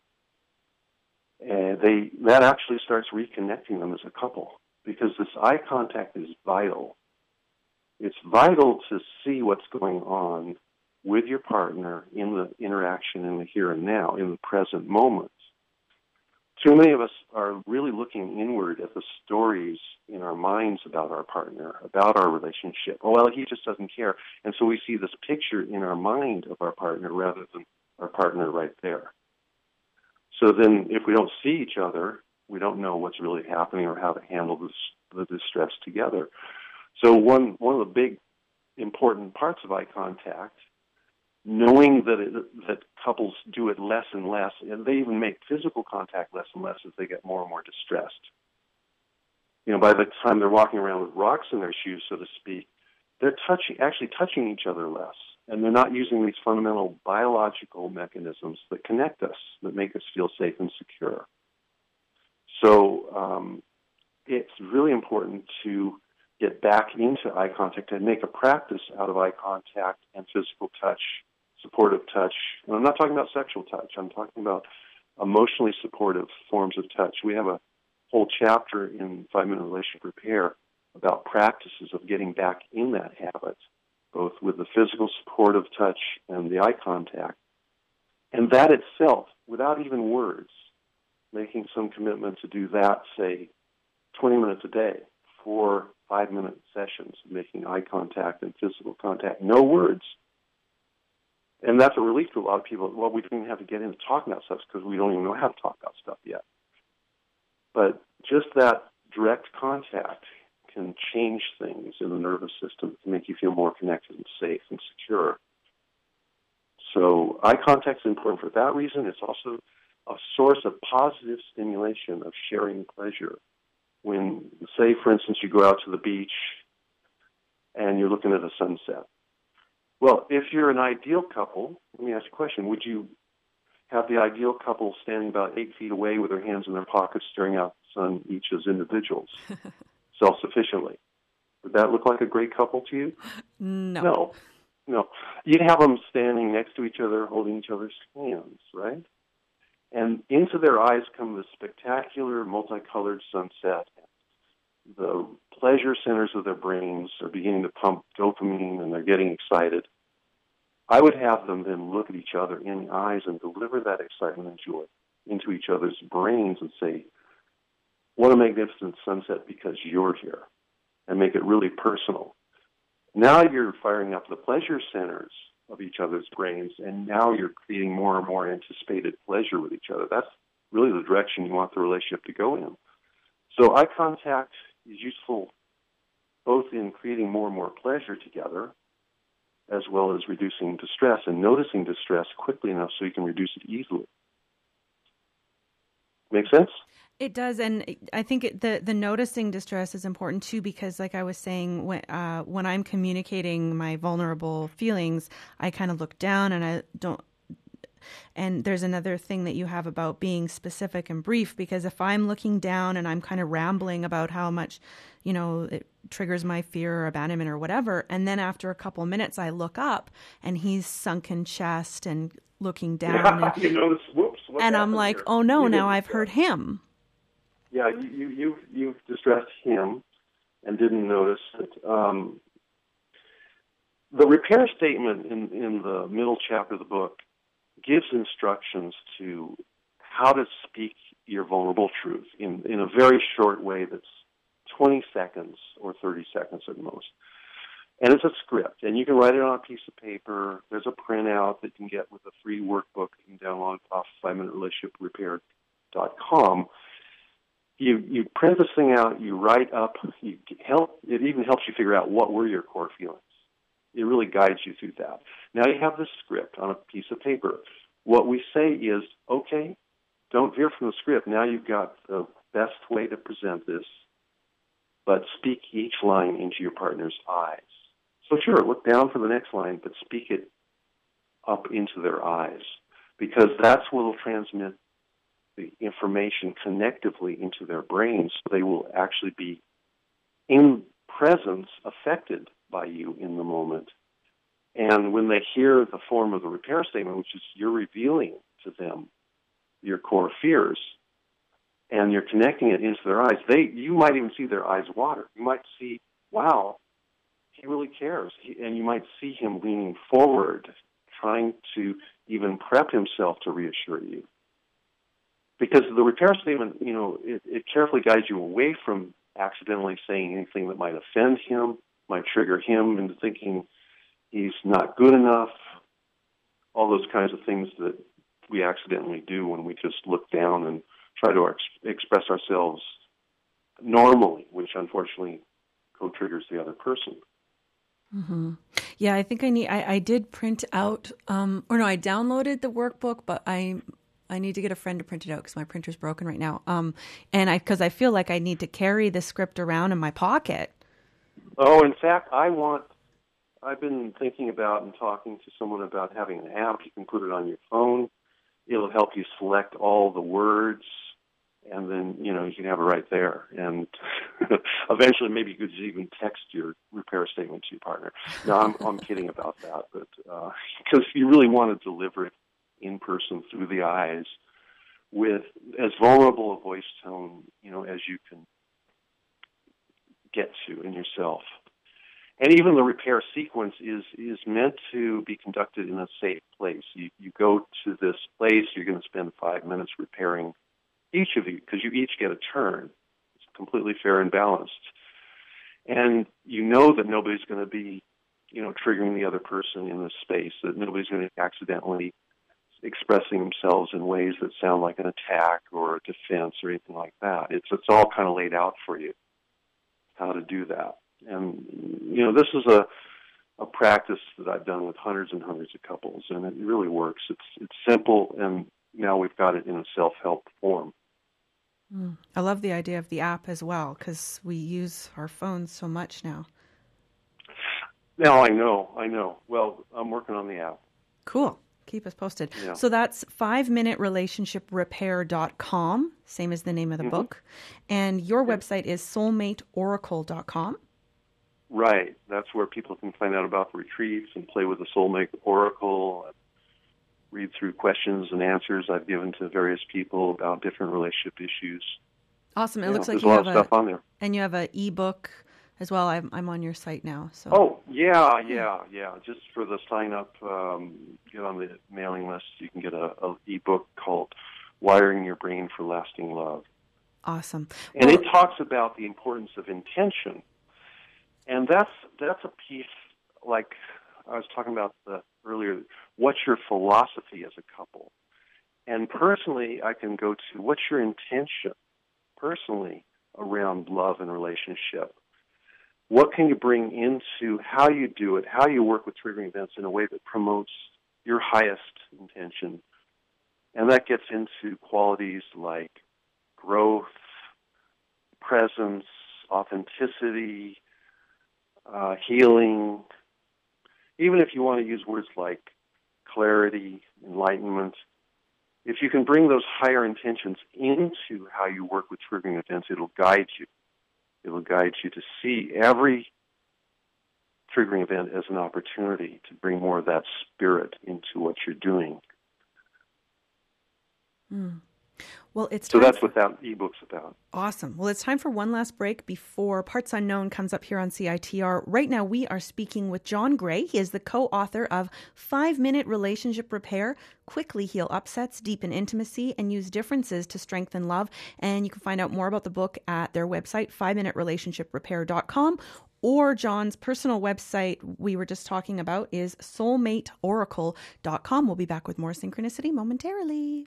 that actually starts reconnecting them as a couple, because this eye contact is vital. It's vital to see what's going on with your partner in the interaction in the here and now, in the present moment. Too many of us are really looking inward at the stories in our minds about our partner, about our relationship. Oh, well, he just doesn't care. And so we see this picture in our mind of our partner rather than our partner right there. So then if we don't see each other, we don't know what's really happening or how to handle the distress together. So one of the big important parts of eye contact, knowing that couples do it less and less, and they even make physical contact less and less as they get more and more distressed. By the time they're walking around with rocks in their shoes, so to speak, they're actually touching each other less, and they're not using these fundamental biological mechanisms that connect us, that make us feel safe and secure. So it's really important to get back into eye contact and make a practice out of eye contact and physical touch, supportive touch. And I'm not talking about sexual touch. I'm talking about emotionally supportive forms of touch. We have a whole chapter in 5-Minute Relationship Repair about practices of getting back in that habit, both with the physical supportive touch and the eye contact. And that itself, without even words, making some commitment to do that, say, 20 minutes a day, 4 5-minute sessions, making eye contact and physical contact, no words. And that's a relief to a lot of people. Well, we didn't have to get into talking about stuff because we don't even know how to talk about stuff yet. But just that direct contact can change things in the nervous system to make you feel more connected and safe and secure. So eye contact is important for that reason. It's also a source of positive stimulation of sharing pleasure. When, say, for instance, you go out to the beach and you're looking at a sunset. Well, if you're an ideal couple, let me ask you a question. Would you have the ideal couple standing about 8 feet away with their hands in their pockets staring out the sun, each as individuals, self-sufficiently? Would that look like a great couple to you? No. No. You'd have them standing next to each other, holding each other's hands, right? And into their eyes come the spectacular, multicolored sunset. The pleasure centers of their brains are beginning to pump dopamine, and they're getting excited. I would have them then look at each other in the eyes and deliver that excitement and joy into each other's brains and say, what a magnificent sunset because you're here, and make it really personal. Now you're firing up the pleasure centers of each other's brains, and now you're creating more and more anticipated pleasure with each other. That's really the direction you want the relationship to go in. So eye contact is useful both in creating more and more pleasure together, as well as reducing distress and noticing distress quickly enough so you can reduce it easily. Make sense? It does, and I think the noticing distress is important too, because like I was saying, when I'm communicating my vulnerable feelings, I kind of look down and I don't. And there's another thing that you have about being specific and brief, because if I'm looking down and I'm kind of rambling about how much, it triggers my fear or abandonment or whatever, and then after a couple of minutes I look up and he's sunken chest and looking down, and, whoops, and I'm like, here? oh no, now I've hurt him. Yeah, you've distressed him and didn't notice it. The repair statement in the middle chapter of the book gives instructions to how to speak your vulnerable truth in a very short way that's 20 seconds or 30 seconds at most. And it's a script, and you can write it on a piece of paper. There's a printout that you can get with a free workbook that you can download off 5minuterelationshiprepair.com. You print this thing out, you write up, it even helps you figure out what were your core feelings. It really guides you through that. Now you have this script on a piece of paper. What we say is, okay, don't veer from the script. Now you've got the best way to present this, but speak each line into your partner's eyes. So sure, look down for the next line, but speak it up into their eyes, because that's what will transmit the information connectively into their brains. So they will actually be in presence affected by you in the moment. And when they hear the form of the repair statement, which is you're revealing to them your core fears, and you're connecting it into their eyes, you might even see their eyes water. You might see, wow, he really cares. And you might see him leaning forward, trying to even prep himself to reassure you. Because the repair statement, it carefully guides you away from accidentally saying anything that might offend him, might trigger him into thinking he's not good enough, all those kinds of things that we accidentally do when we just look down and try to express ourselves normally, which unfortunately co-triggers the other person. Mm-hmm. Yeah, I think I did print out, I downloaded the workbook, but I need to get a friend to print it out because my printer's broken right now. Because I feel like I need to carry the script around in my pocket. Oh, in fact, I've been thinking about and talking to someone about having an app. You can put it on your phone. It'll help you select all the words, and then, you can have it right there. And eventually maybe you could even text your repair statement to your partner. No, I'm kidding about that, but because you really want to deliver it in person through the eyes with as vulnerable a voice tone, as you can get to in yourself. And even the repair sequence is meant to be conducted in a safe place. You go to this place, you're going to spend 5 minutes repairing each of you, because you each get a turn. It's completely fair and balanced. And you know that nobody's going to be triggering the other person in this space, that nobody's going to be accidentally expressing themselves in ways that sound like an attack or a defense or anything like that. It's all kind of laid out for you how to do that. And, this is a practice that I've done with hundreds and hundreds of couples, and it really works. It's simple, and now we've got it in a self-help form. I love the idea of the app as well, because we use our phones so much now. Now, I know. Well, I'm working on the app. Cool. Keep us posted. Yeah. So that's 5minuterelationshiprepair.com, same as the name of the book. And your website is soulmateoracle.com. Right. That's where people can find out about the retreats and play with the Soulmate Oracle, read through questions and answers I've given to various people about different relationship issues. Awesome. It looks like you have a lot of stuff on there. And you have an ebook as well. I'm on your site now. So. Oh, yeah. Just for the sign up, get on the mailing list. You can get a ebook called Wiring Your Brain for Lasting Love. Awesome. And it talks about the importance of intention. And that's a piece, like I was talking about earlier, what's your philosophy as a couple? And personally, I can go to what's your intention personally around love and relationship? What can you bring into how you do it, how you work with triggering events in a way that promotes your highest intention? And that gets into qualities like growth, presence, authenticity, healing. Even if you want to use words like clarity, enlightenment, if you can bring those higher intentions into how you work with triggering events, it'll guide you. It'll guide you to see every triggering event as an opportunity to bring more of that spirit into what you're doing. Well, it's so that's what that ebook's about. Awesome. Well, it's time for one last break before Parts Unknown comes up here on CITR. Right now, we are speaking with John Gray. He is the co-author of 5-Minute Relationship Repair, Quickly Heal Upsets, Deepen Intimacy, and Use Differences to Strengthen Love. And you can find out more about the book at their website, 5minuterelationshiprepair.com, or John's personal website we were just talking about is soulmateoracle.com. We'll be back with more Synchronicity momentarily.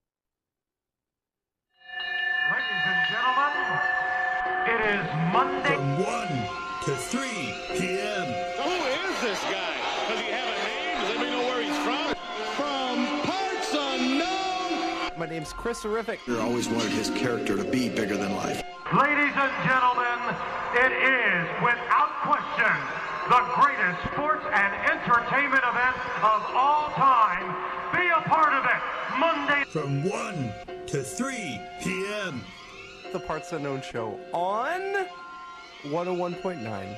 Ladies and gentlemen, it is Monday. From 1 to 3 p.m. Who is this guy? Does he have a name? Does anybody know where he's from? From Parts Unknown. My name's Chris Horrific. I always wanted his character to be bigger than life. Ladies and gentlemen, it is, without question, the greatest sports and entertainment event of all time. Be a part of it. Monday. From 1 to 3 p.m. The Parts Unknown Show on 101.9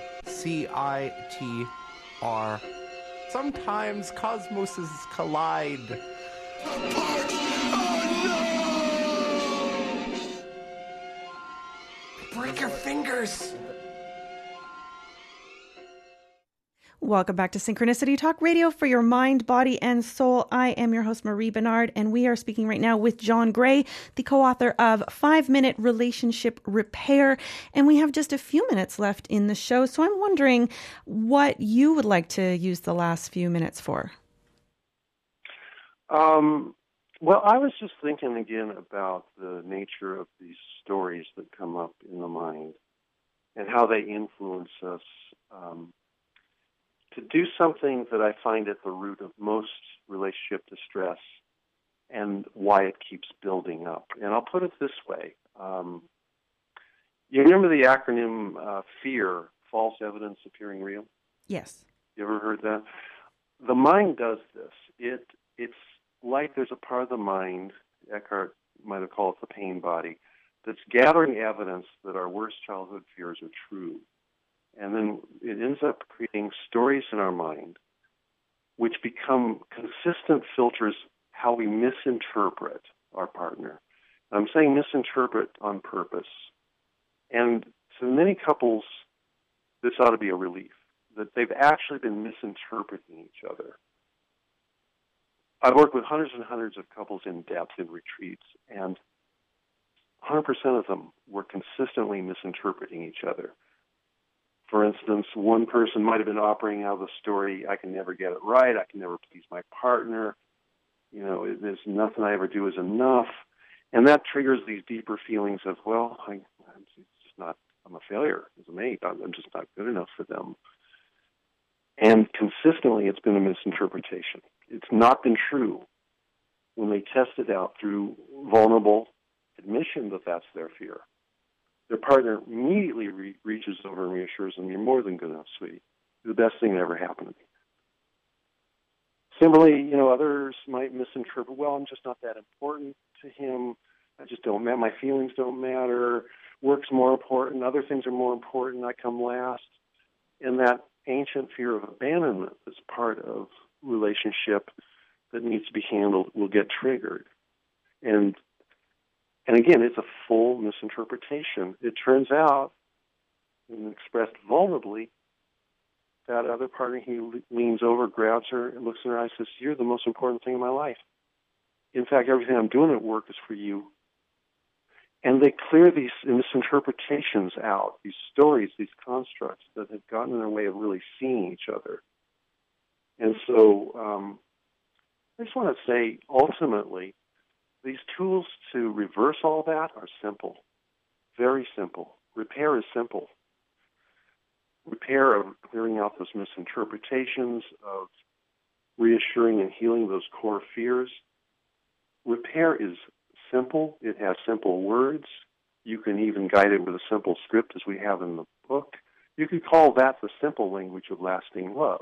CITR. Sometimes cosmoses collide. Parts Unknown! Break your fingers! Welcome back to Synchronicity Talk Radio for your mind, body, and soul. I am your host, Marie Bernard, and we are speaking right now with John Gray, the co-author of 5-Minute Relationship Repair. And we have just a few minutes left in the show, so I'm wondering what you would like to use the last few minutes for. Well, I was just thinking again about the nature of these stories that come up in the mind and how they influence us. To do something that I find at the root of most relationship distress and why it keeps building up. And I'll put it this way. You remember the acronym FEAR, false evidence appearing real? Yes. You ever heard that? The mind does this. It's like there's a part of the mind, Eckhart might have called it the pain body, that's gathering evidence that our worst childhood fears are true. And then it ends up creating stories in our mind which become consistent filters how we misinterpret our partner. I'm saying misinterpret on purpose. And to many couples, this ought to be a relief, that they've actually been misinterpreting each other. I've worked with hundreds and hundreds of couples in depth in retreats, and 100% of them were consistently misinterpreting each other. For instance, one person might have been operating out of the story, I can never get it right, I can never please my partner, there's nothing I ever do is enough. And that triggers these deeper feelings of, well, I'm a failure as a mate. I'm just not good enough for them. And consistently, it's been a misinterpretation. It's not been true when they test it out through vulnerable admission that that's their fear. Their partner immediately reaches over and reassures them, you're more than good enough, sweetie. You're the best thing that ever happened to me. Similarly, others might misinterpret, well, I'm just not that important to him. I just don't matter. My feelings don't matter. Work's more important. Other things are more important. I come last. And that ancient fear of abandonment that's part of relationship that needs to be handled will get triggered. And again, it's a full misinterpretation. It turns out, and expressed vulnerably, that other partner, he leans over, grabs her, and looks in her eyes and says, you're the most important thing in my life. In fact, everything I'm doing at work is for you. And they clear these misinterpretations out, these stories, these constructs that have gotten in their way of really seeing each other. And so I just want to say, ultimately, these tools to reverse all that are simple, very simple. Repair is simple. Repair of clearing out those misinterpretations, of reassuring and healing those core fears. Repair is simple. It has simple words. You can even guide it with a simple script, as we have in the book. You could call that the simple language of lasting love.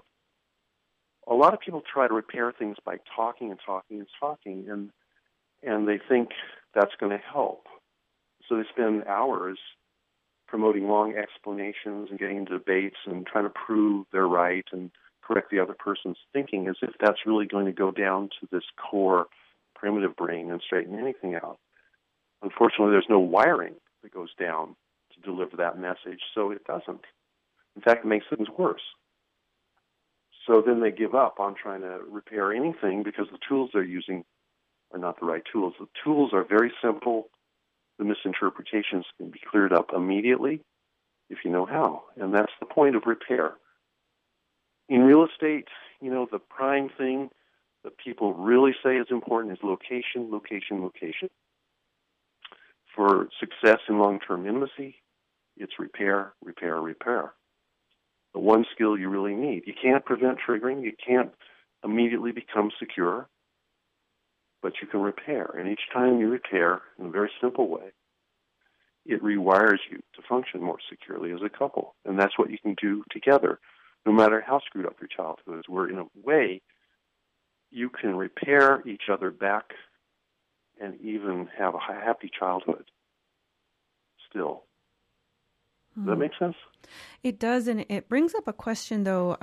A lot of people try to repair things by talking and talking and talking, and they think that's going to help. So they spend hours promoting long explanations and getting into debates and trying to prove they're right and correct the other person's thinking, as if that's really going to go down to this core primitive brain and straighten anything out. Unfortunately, there's no wiring that goes down to deliver that message, so it doesn't. In fact, it makes things worse. So then they give up on trying to repair anything because the tools they're using are not the right tools. The tools are very simple. The misinterpretations can be cleared up immediately if you know how, and that's the point of repair. In real estate, the prime thing that people really say is important is location, location, location. For success in long-term intimacy, it's repair, repair, repair. The one skill you really need. You can't prevent triggering. You can't immediately become secure, but you can repair. And each time you repair in a very simple way, it rewires you to function more securely as a couple. And that's what you can do together, no matter how screwed up your childhood is, where in a way you can repair each other back and even have a happy childhood still. Does that make sense? It does, and it brings up a question, though,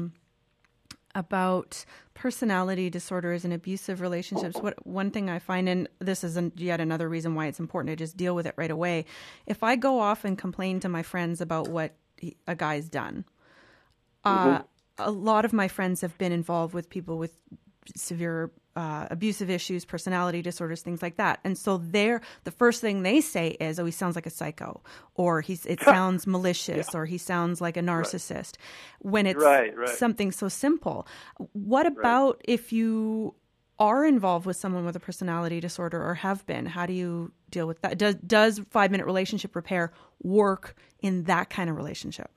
about personality disorders and abusive relationships. One thing I find, and this is yet another reason why it's important to just deal with it right away, if I go off and complain to my friends about what a guy's done, a lot of my friends have been involved with people with severe abusive issues, personality disorders, things like that. And so the first thing they say is, oh, he sounds like a psycho, or it sounds malicious, or he sounds like a narcissist, when it's something so simple. What about if you are involved with someone with a personality disorder or have been? How do you deal with that? Does 5-minute relationship repair work in that kind of relationship?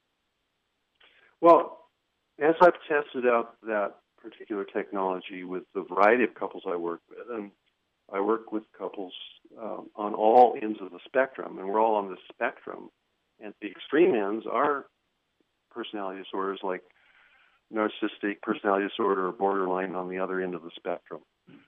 Well, as I've tested out that particular technology with the variety of couples I work with, and I work with couples on all ends of the spectrum, and we're all on the spectrum. And the extreme ends are personality disorders like narcissistic personality disorder or borderline on the other end of the spectrum.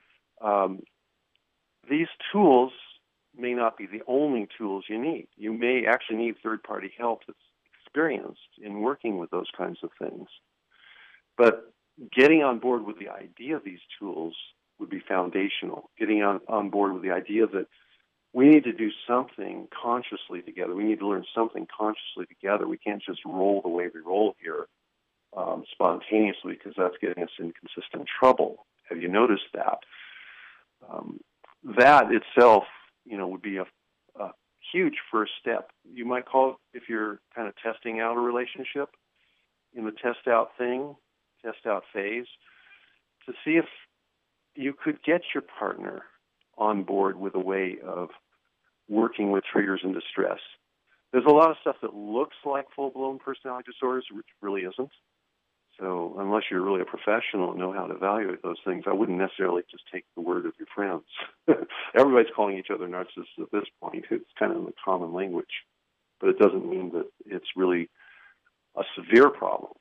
These tools may not be the only tools you need. You may actually need third-party help that's experienced in working with those kinds of things. But getting on board with the idea of these tools would be foundational. Getting on board with the idea that we need to do something consciously together. We need to learn something consciously together. We can't just roll the way we roll here spontaneously, because that's getting us in consistent trouble. Have you noticed that? That itself, would be a huge first step. You might call it, if you're kind of testing out a relationship, in the test out phase, to see if you could get your partner on board with a way of working with triggers and distress. There's a lot of stuff that looks like full-blown personality disorders, which really isn't. So unless you're really a professional and know how to evaluate those things, I wouldn't necessarily just take the word of your friends. Everybody's calling each other narcissists at this point. It's kind of in the common language. But it doesn't mean that it's really a severe problem.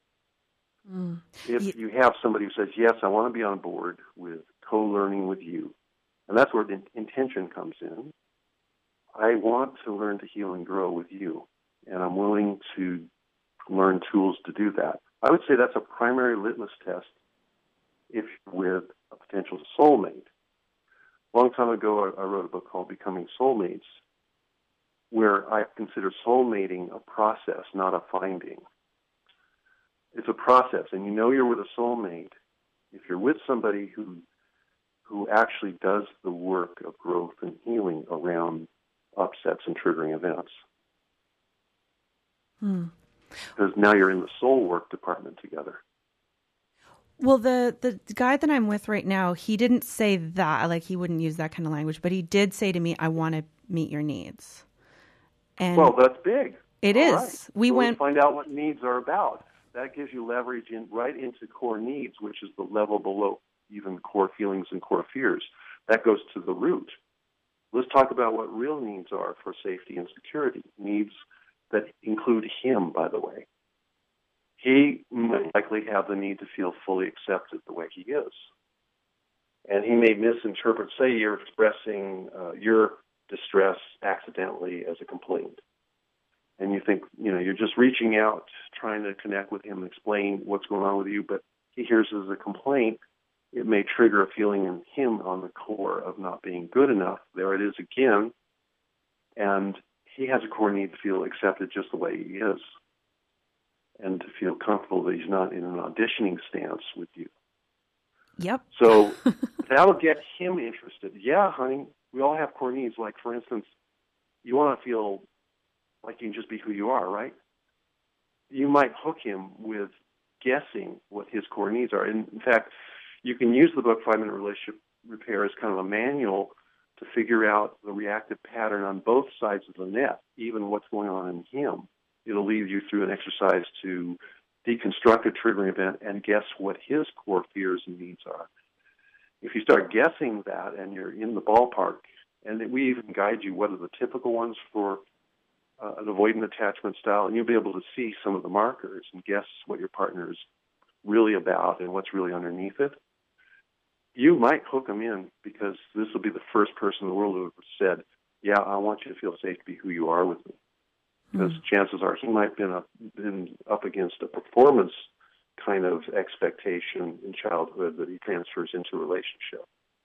If you have somebody who says, yes, I want to be on board with co-learning with you, and that's where the intention comes in. I want to learn to heal and grow with you, and I'm willing to learn tools to do that. I would say that's a primary litmus test if you're with a potential soulmate. A long time ago, I wrote a book called Becoming Soulmates, where I consider soulmating a process, not a finding. It's a process, and you know you're with a soulmate if you're with somebody who actually does the work of growth and healing around upsets and triggering events. Because now you're in the soul work department together. Well, the guy that I'm with right now, he didn't say that, like he wouldn't use that kind of language, but he did say to me, I want to meet your needs. And well, that's big. It All is. Right. We went find out what needs are about. That gives you leverage right into core needs, which is the level below even core feelings and core fears. That goes to the root. Let's talk about what real needs are for safety and security. Needs that include him, by the way. He might likely have the need to feel fully accepted the way he is. And he may misinterpret, say you're expressing your distress accidentally as a complaint. And you think, you're just reaching out, trying to connect with him and explain what's going on with you, but he hears it as a complaint. It may trigger a feeling in him on the core of not being good enough. There it is again. And he has a core need to feel accepted just the way he is and to feel comfortable that he's not in an auditioning stance with you. Yep. So that'll get him interested. Yeah, honey, we all have core needs. Like, for instance, you want to feel like you can just be who you are, right? You might hook him with guessing what his core needs are. And in fact, you can use the book 5 Minute Relationship Repair as kind of a manual to figure out the reactive pattern on both sides of the net, even what's going on in him. It'll lead you through an exercise to deconstruct a triggering event and guess what his core fears and needs are. If you start guessing that and you're in the ballpark, and we even guide you what are the typical ones for an avoidant attachment style, and you'll be able to see some of the markers and guess what your partner is really about and what's really underneath it. You might hook them in because this will be the first person in the world who have said, yeah, I want you to feel safe to be who you are with me. Because chances are he might have been up against a performance kind of expectation in childhood that he transfers into a relationship.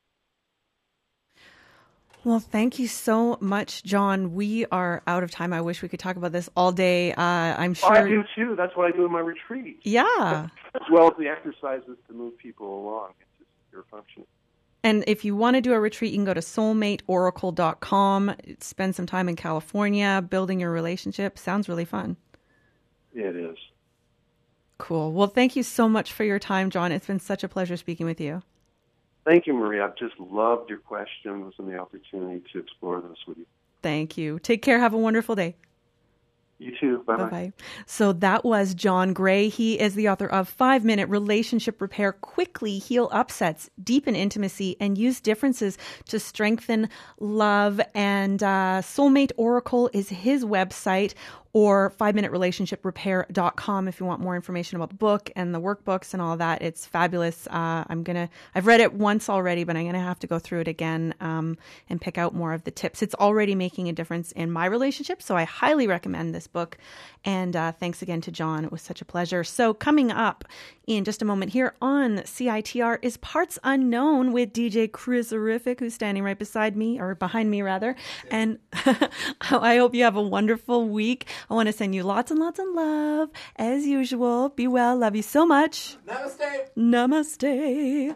Well, thank you so much, John. We are out of time. I wish we could talk about this all day. I'm sure. I do too. That's what I do in my retreats. Yeah. As well as the exercises to move people along into your function. And if you want to do a retreat, you can go to soulmateoracle.com. Spend some time in California, building your relationship. Sounds really fun. It is. Cool. Well, thank you so much for your time, John. It's been such a pleasure speaking with you. Thank you, Maria. I've just loved your questions and the opportunity to explore this with you. Thank you. Take care. Have a wonderful day. You too. Bye-bye. Bye-bye. So that was John Gray. He is the author of 5 Minute Relationship Repair. Quickly heal upsets, deepen intimacy, and use differences to strengthen love. And Soulmate Oracle is his website, or 5minuterelationshiprepair.com if you want more information about the book and the workbooks and all that. It's fabulous. I've read it once already, but I'm going to have to go through it again and pick out more of the tips. It's already making a difference in my relationship, so I highly recommend this book. And thanks again to John. It was such a pleasure. So coming up in just a moment here on CITR is Parts Unknown with DJ Chris-erific, who's standing right beside me, or behind me rather. And I hope you have a wonderful week. I want to send you lots and lots of love. As usual, be well. Love you so much. Namaste. Namaste.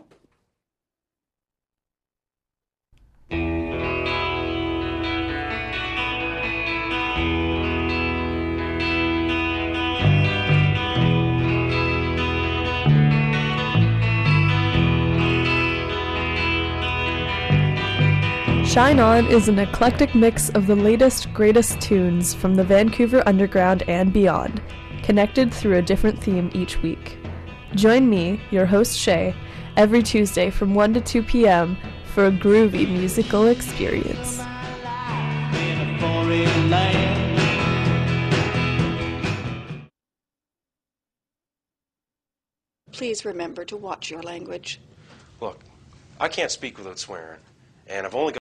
Shine On is an eclectic mix of the latest, greatest tunes from the Vancouver Underground and beyond, connected through a different theme each week. Join me, your host Shay, every Tuesday from 1 to 2 p.m. for a groovy musical experience. Please remember to watch your language. Look, I can't speak without swearing, and I've only got